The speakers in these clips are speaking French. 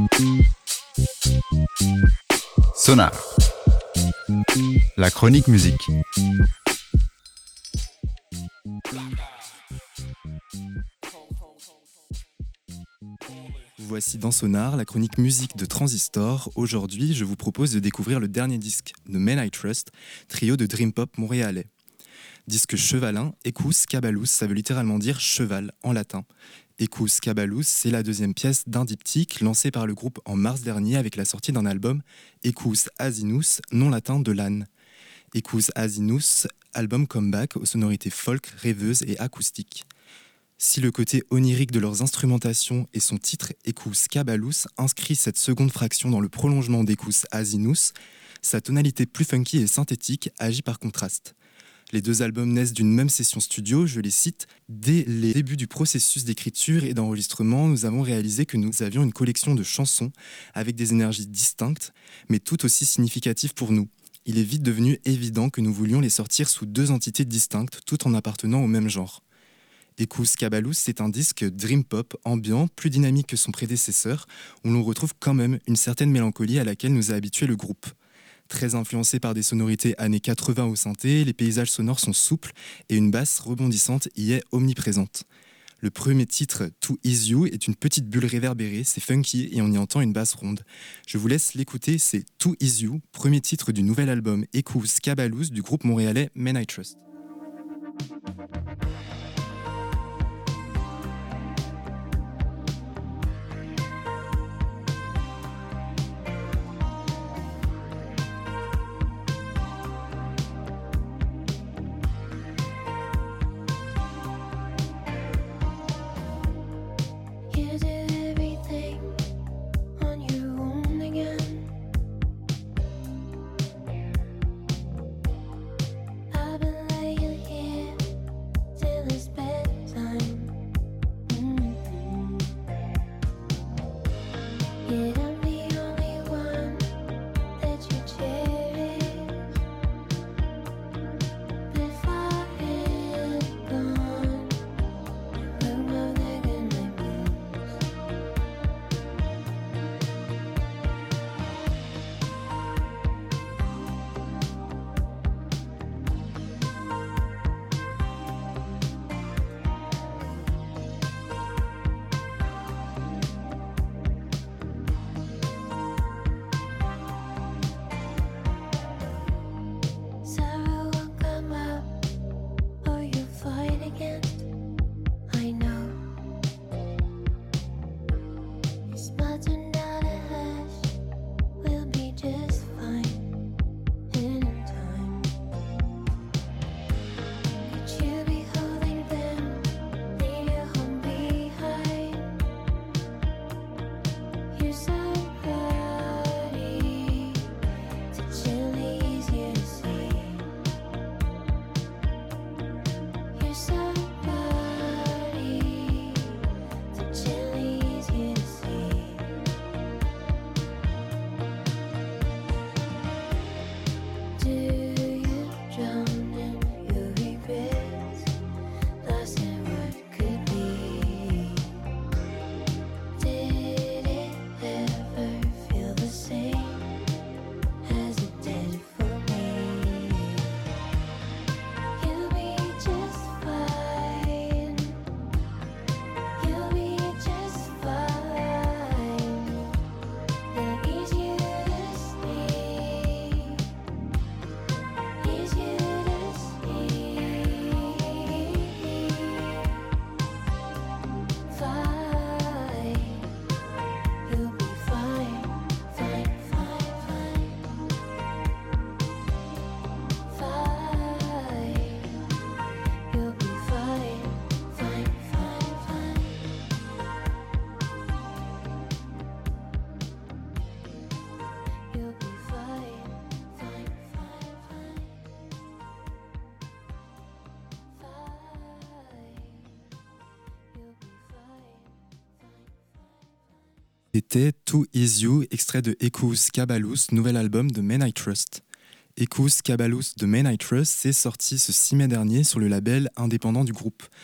Sonar, la chronique musique. Voici dans Sonar, la chronique musique de Transistor. Aujourd'hui, je vous propose de découvrir le dernier disque de Men I Trust, trio de dream pop montréalais. Disque chevalin, Ecus Cabalus, ça veut littéralement dire cheval en latin. Ecus Cabalus, c'est la deuxième pièce d'un diptyque lancé par le groupe en mars dernier avec la sortie d'un album Ecus Asinus, nom latin de l'âne. Ecus Asinus, album comeback aux sonorités folk, rêveuses et acoustiques. Si le côté onirique de leurs instrumentations et son titre Ecus Cabalus inscrit cette seconde fraction dans le prolongement d'Ecus Asinus, sa tonalité plus funky et synthétique agit par contraste. Les deux albums naissent d'une même session studio, je les cite. Dès les débuts du processus d'écriture et d'enregistrement, nous avons réalisé que nous avions une collection de chansons avec des énergies distinctes, mais tout aussi significatives pour nous. Il est vite devenu évident que nous voulions les sortir sous deux entités distinctes, tout en appartenant au même genre. Ecus Cabalus, c'est un disque dream pop ambiant, plus dynamique que son prédécesseur, où l'on retrouve quand même une certaine mélancolie à laquelle nous a habitué le groupe. Très influencé par des sonorités années 80 au synthé, les paysages sonores sont souples et une basse rebondissante y est omniprésente. Le premier titre, Too Is You, est une petite bulle réverbérée, c'est funky et on y entend une basse ronde. Je vous laisse l'écouter, c'est Too Is You, premier titre du nouvel album Ecus Cabalus du groupe montréalais Men I Trust. C'était Too Is You, extrait de Ecus Cabalus, nouvel album de Men I Trust. Ecus Cabalus de Men I Trust s'est sorti ce 6 mai dernier sur le label indépendant du groupe.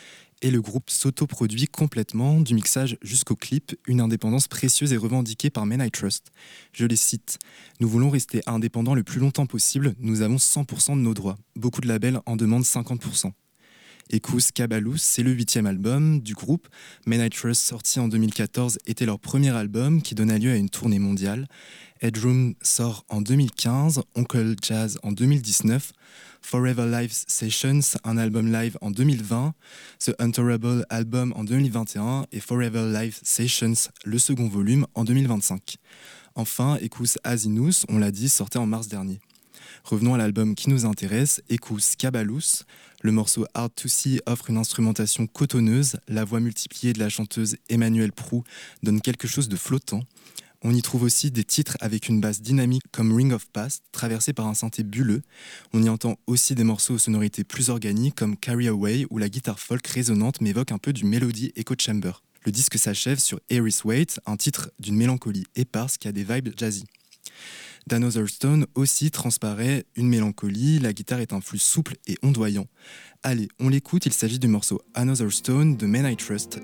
et le groupe s'autoproduit complètement, du mixage jusqu'au clip, une indépendance précieuse et revendiquée par Men I Trust. Je les cite: « Nous voulons rester indépendants le plus longtemps possible, nous avons 100% de nos droits. Beaucoup de labels en demandent 50%. » Ekous Kabalous, c'est le 8e album du groupe. Men I Trust, sorti en 2014, était leur premier album qui donna lieu à une tournée mondiale. Headroom sort en 2015, Uncle Jazz en 2019, Forever Live Sessions, un album live en 2020, The Untourable Album en 2021 et Forever Live Sessions, le second volume, en 2025. Enfin, Ekous Asinous, on l'a dit, sortait en mars dernier. Revenons à l'album qui nous intéresse, Ekous Kabalous. Le morceau Hard to See offre une instrumentation cotonneuse, la voix multipliée de la chanteuse Emmanuelle Proulx donne quelque chose de flottant. On y trouve aussi des titres avec une basse dynamique comme Ring of Past, traversée par un synthé bulleux. On y entend aussi des morceaux aux sonorités plus organiques comme Carry Away, où la guitare folk résonante m'évoque un peu du Melody Echo Chamber. Le disque s'achève sur Aries Weight, un titre d'une mélancolie éparse qui a des vibes jazzy. d'Another Stone aussi transparaît une mélancolie, la guitare est un flux souple et ondoyant. Allez, on l'écoute, il s'agit du morceau Another Stone de Men I Trust.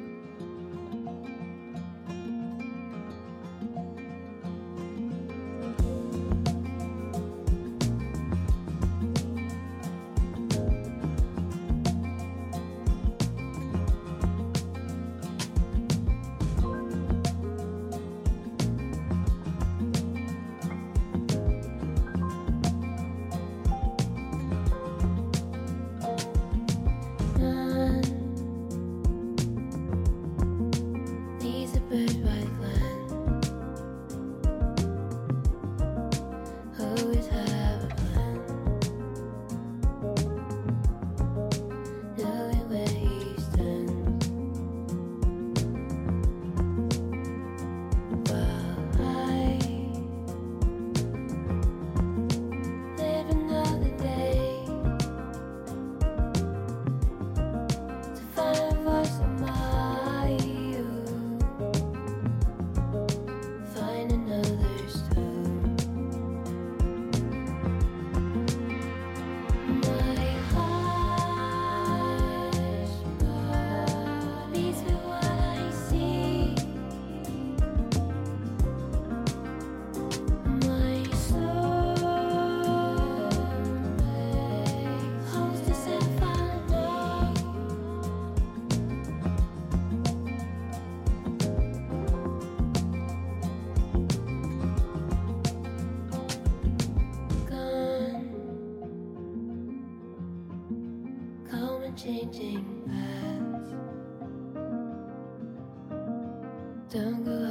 Changing paths. Don't go